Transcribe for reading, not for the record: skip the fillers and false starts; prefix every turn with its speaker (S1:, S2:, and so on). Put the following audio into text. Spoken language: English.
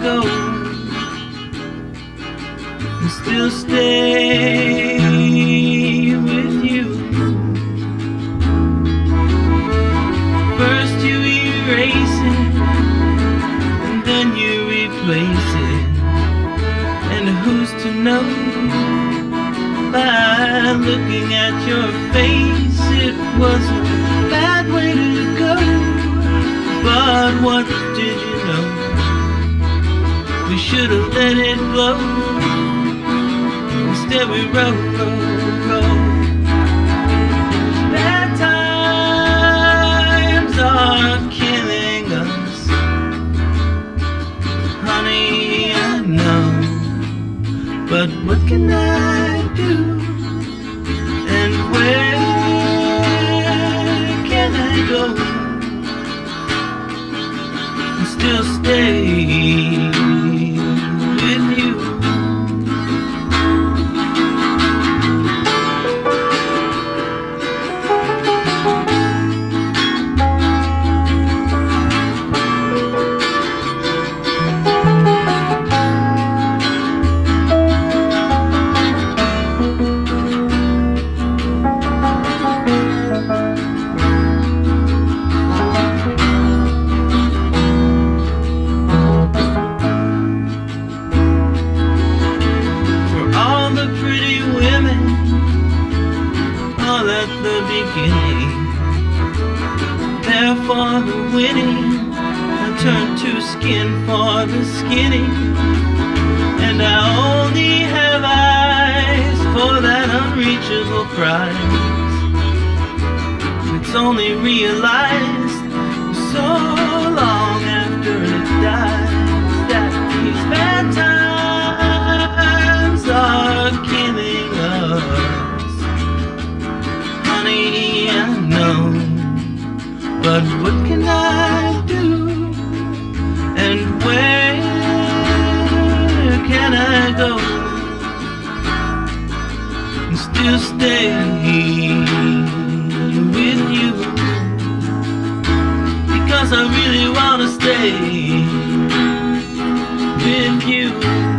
S1: go and still stay with you. First you erase it, and then you replace it. And who's to know? By looking at your face, it was a bad way to go. But what did you know? We should have let it blow. Instead we wrote. Bad times are killing us, honey, I know. But what can I do? And where can I go and still stay with you? At the beginning, there for the winning, I turn to skin for the skinny, and I only have eyes for that unreachable prize. It's only realized so long after it dies that these bad times are killing us. I know, but what can I do? And where can I go and still stay with you? Because I really want to stay with you.